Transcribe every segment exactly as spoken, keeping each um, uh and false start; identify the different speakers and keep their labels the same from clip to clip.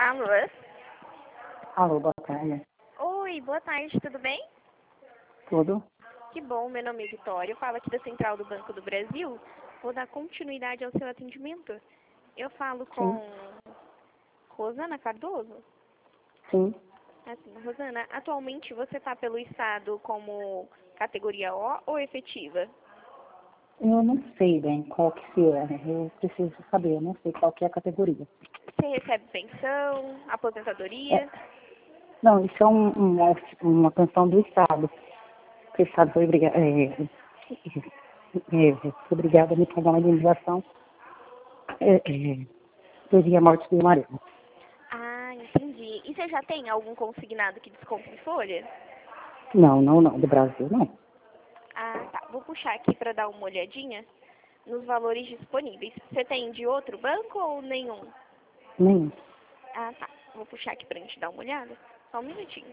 Speaker 1: Alô?
Speaker 2: Alô, boa tarde.
Speaker 1: Oi, boa tarde, tudo bem?
Speaker 2: Tudo?
Speaker 1: Que bom, meu nome é Vitória, eu falo aqui da Central do Banco do Brasil. Vou dar continuidade ao seu atendimento. Eu falo com
Speaker 2: Sim.
Speaker 1: Rosana Cardoso?
Speaker 2: Sim.
Speaker 1: Assim, Rosana, atualmente você está pelo Estado como categoria O ou efetiva?
Speaker 2: Eu não sei bem qual que se é. Eu preciso saber, eu não sei qual que é a categoria.
Speaker 1: Você recebe pensão,
Speaker 2: É,
Speaker 1: aposentadoria?
Speaker 2: não, isso é um, um, uma pensão do Estado. O Estado foi obrigado, é, é, foi obrigado a me pagar uma indenização é, é, devido à morte do meu marido.
Speaker 1: Ah, entendi. E você já tem algum consignado que desconta em folha?
Speaker 2: Não, não, não, do Brasil não.
Speaker 1: Ah, tá. Vou puxar aqui para dar uma olhadinha nos valores disponíveis. Você tem de outro banco ou nenhum?
Speaker 2: Nem.
Speaker 1: Ah, tá. Vou puxar aqui pra gente dar uma olhada. Só um minutinho.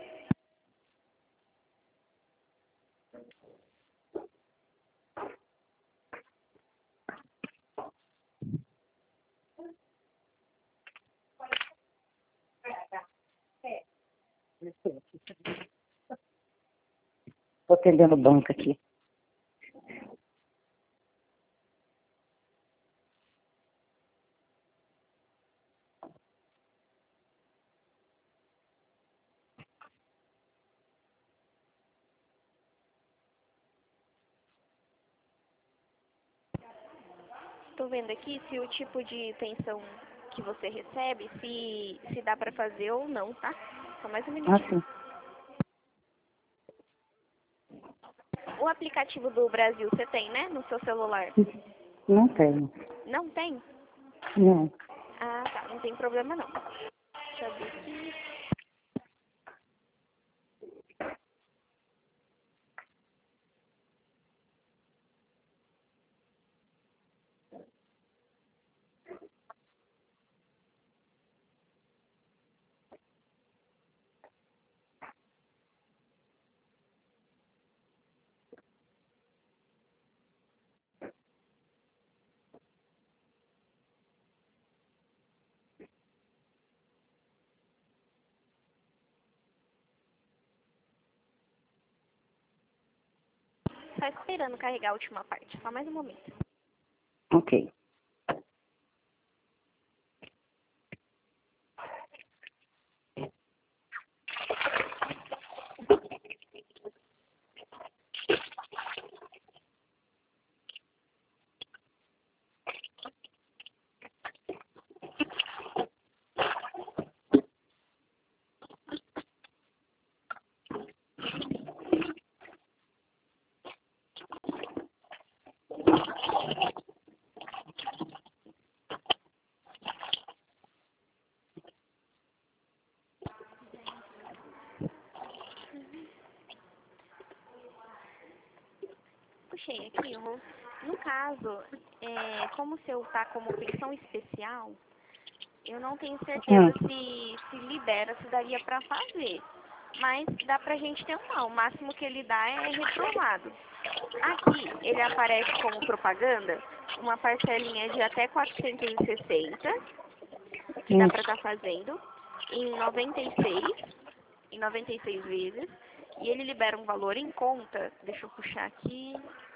Speaker 2: Estou atendendo o banco aqui.
Speaker 1: Tô vendo aqui se o tipo de pensão que você recebe, se, se dá pra fazer ou não, tá? Só mais um
Speaker 2: Ah,
Speaker 1: minutinho.
Speaker 2: sim.
Speaker 1: O aplicativo do Brasil você tem, né? No seu celular?
Speaker 2: Não tenho.
Speaker 1: Não tem?
Speaker 2: Não.
Speaker 1: Ah, tá. Não tem problema não. Deixa eu ver aqui. Só esperando carregar a última parte. Só mais um momento.
Speaker 2: Ok.
Speaker 1: Puxei aqui, Rô. No caso, é, como o seu tá como pensão especial, eu não tenho certeza
Speaker 2: Hum.
Speaker 1: se, se libera, se daria pra fazer. Mas dá pra gente tentar. O máximo que ele dá é reprovado. Aqui, ele aparece como propaganda uma parcelinha de até quatrocentos e sessenta, que dá
Speaker 2: Hum.
Speaker 1: pra estar fazendo, em noventa e seis, em noventa e seis vezes. E ele libera um valor em conta. Deixa eu puxar aqui.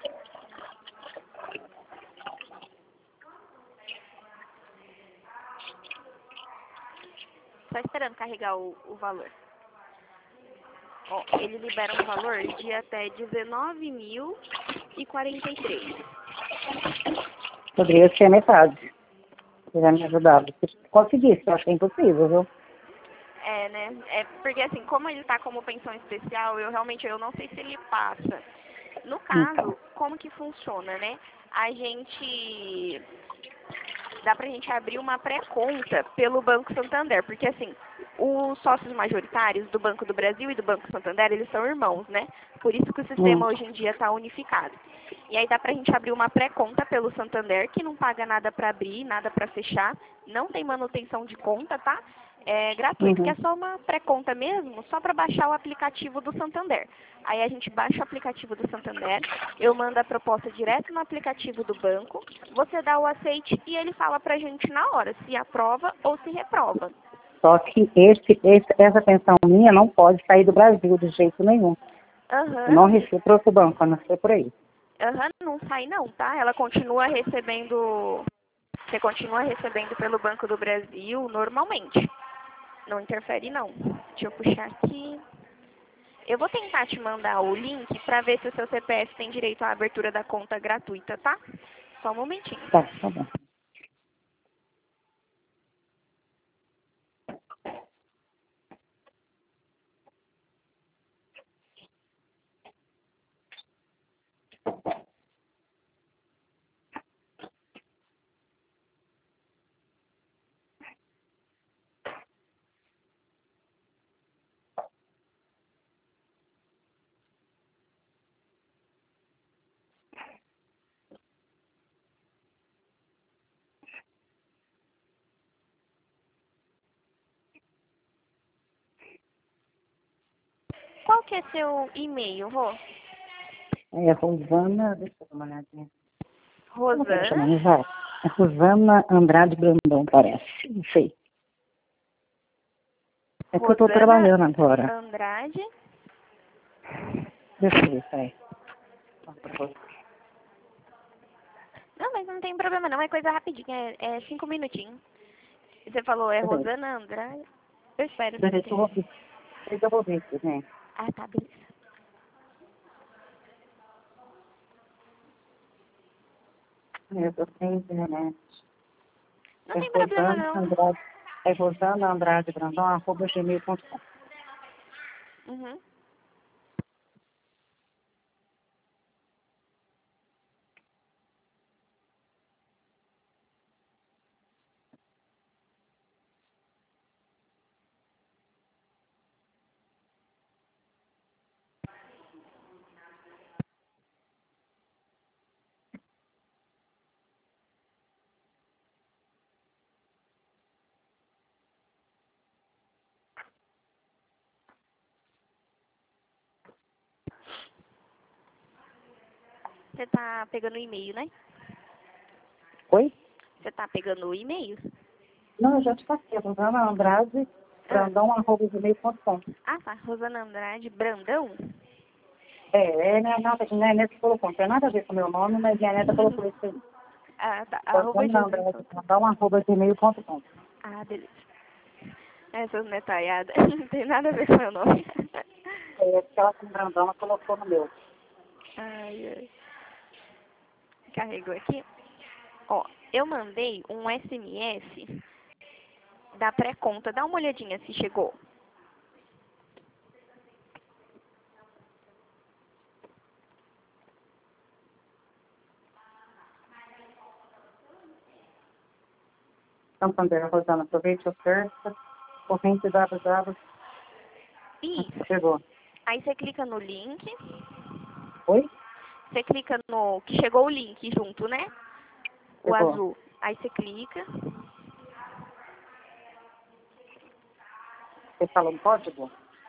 Speaker 1: Só esperando carregar o, o valor. Ó, ele libera um valor de até dezenove mil e quarenta e três.
Speaker 2: Poderia ser metade. Você já me ajudava. Se conseguisse, eu acho que é impossível, viu?
Speaker 1: É, né? É porque assim, como ele tá como pensão especial, eu realmente eu não sei se ele passa. No
Speaker 2: Então.
Speaker 1: caso, como que funciona, né? A gente dá pra gente abrir uma pré-conta pelo Banco Santander, porque assim, os sócios majoritários do Banco do Brasil e do Banco Santander, eles são irmãos, né? Por isso que o
Speaker 2: Hum.
Speaker 1: sistema hoje em dia está unificado. E aí dá pra gente abrir uma pré-conta pelo Santander, que não paga nada pra abrir, nada pra fechar, não tem manutenção de conta, tá? É gratuito, que é
Speaker 2: Uhum.
Speaker 1: só uma pré-conta mesmo, só para baixar o aplicativo do Santander. Aí a gente baixa o aplicativo do Santander, eu mando a proposta direto no aplicativo do banco, você dá o aceite e ele fala pra gente na hora se aprova ou se reprova.
Speaker 2: Só que esse, esse, essa pensão minha não pode sair do Brasil de jeito nenhum.
Speaker 1: Aham.
Speaker 2: Eu não recebo para outro banco, a não ser por aí.
Speaker 1: Aham, não sai não, tá? Ela continua recebendo, você continua recebendo pelo Banco do Brasil normalmente. Não interfere não. Deixa eu puxar aqui. Eu vou tentar te mandar o link pra ver se o seu C P F tem direito à abertura da conta gratuita, tá? Só um momentinho.
Speaker 2: Tá, tá bom.
Speaker 1: Qual que é seu e-mail, Rô?
Speaker 2: É Rosana, deixa eu dar uma olhadinha. Como que ela chama,
Speaker 1: Rosana
Speaker 2: já? É Rosana Andrade Brandão, parece. Não sei. É que eu tô
Speaker 1: Rosana
Speaker 2: trabalhando agora.
Speaker 1: Andrade.
Speaker 2: Deixa eu ver, peraí.
Speaker 1: Não, mas não tem problema não, é coisa rapidinha, é, é cinco minutinhos. Você falou, é
Speaker 2: Peraí,
Speaker 1: Rosana Andrade? Eu espero não
Speaker 2: peraí que eu
Speaker 1: ter.
Speaker 2: vou ver. Peraí que eu vou ver aqui, né?
Speaker 1: Ah, tá, beleza.
Speaker 2: Eu tô sem internet.
Speaker 1: Não
Speaker 2: É
Speaker 1: tem problema
Speaker 2: Rosana
Speaker 1: não.
Speaker 2: Andrade. É Rosana Andrade Brandão, arroba gmail ponto com.
Speaker 1: Uhum. Você tá pegando o e-mail, né?
Speaker 2: Oi?
Speaker 1: Você tá pegando o e-mail?
Speaker 2: Não, eu já te passei. Rosana Andrade
Speaker 1: Ah,
Speaker 2: Brandão, arroba gmail ponto com.
Speaker 1: ah tá. Rosana Andrade Brandão?
Speaker 2: É, é, não é nada, não é neta que colocou. Não tem nada a ver com o meu nome, mas minha neta colocou isso aí.
Speaker 1: Ah, tá. Arroba
Speaker 2: Rosana
Speaker 1: gmail
Speaker 2: Andrade
Speaker 1: ponto com.
Speaker 2: Brandão, arroba gmail ponto com.
Speaker 1: Ah, beleza. Essas metralhadas não tem nada a ver com o meu nome.
Speaker 2: É, porque ela com Brandão, ela colocou no meu.
Speaker 1: Ai, ai. Carregou aqui. Ó, eu mandei um S M S da pré-conta. Dá uma olhadinha se chegou.
Speaker 2: Santander, Rosana, aproveite a oferta. Corrente W W.
Speaker 1: Isso.
Speaker 2: Chegou.
Speaker 1: Aí você clica no link.
Speaker 2: Oi?
Speaker 1: Você clica no... que chegou o link junto, né? O
Speaker 2: Chegou.
Speaker 1: azul. Aí você clica.
Speaker 2: Você fala um código?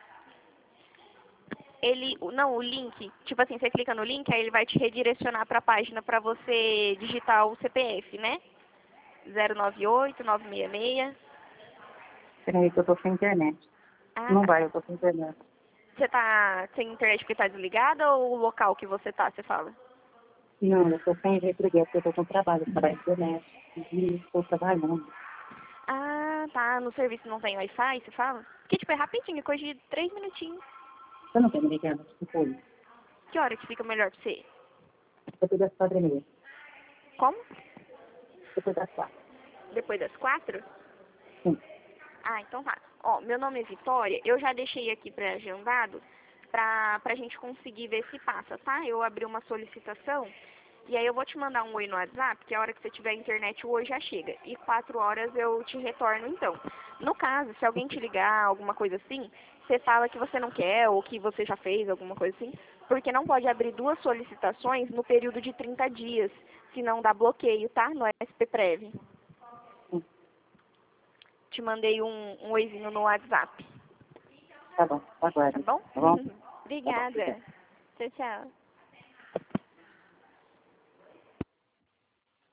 Speaker 1: Ele... Não, o link. Tipo assim, você clica no link, aí ele vai te redirecionar pra página pra você digitar o C P F, né? zero nove oito nove seis seis.
Speaker 2: Peraí que eu tô sem internet.
Speaker 1: Ah,
Speaker 2: Não
Speaker 1: tá.
Speaker 2: vai, eu tô sem internet.
Speaker 1: Você tá sem internet porque tá desligada ou o local que você tá, você fala?
Speaker 2: Não, eu tô sem jeito porque eu tô com trabalho, trabalho na internet. E estou trabalhando.
Speaker 1: Ah, tá. No serviço não tem Wi-Fi, você fala? Porque, tipo, é rapidinho, é coisa de três minutinhos.
Speaker 2: Você não tem me ligando? Que foi?
Speaker 1: Que hora que fica melhor pra você?
Speaker 2: Depois das quatro e meia.
Speaker 1: Como?
Speaker 2: Depois das quatro.
Speaker 1: Depois das quatro?
Speaker 2: Sim.
Speaker 1: Ah, então tá. Ó, meu nome é Vitória, eu já deixei aqui pré-agendado pra, pra gente conseguir ver se passa, tá? Eu abri uma solicitação e aí eu vou te mandar um oi no WhatsApp, que a hora que você tiver internet o oi já chega. E quatro horas eu te retorno então. No caso, se alguém te ligar, alguma coisa assim, você fala que você não quer ou que você já fez alguma coisa assim, porque não pode abrir duas solicitações no período de trinta dias, senão dá bloqueio, tá? No S P Prev.
Speaker 2: Sim.
Speaker 1: Te mandei um, um oizinho no WhatsApp.
Speaker 2: Tá bom,
Speaker 1: Tá
Speaker 2: aguarde.
Speaker 1: bom?
Speaker 2: Tá bom? Tá bom,
Speaker 1: Obrigada.
Speaker 2: obrigado.
Speaker 1: Tchau, tchau.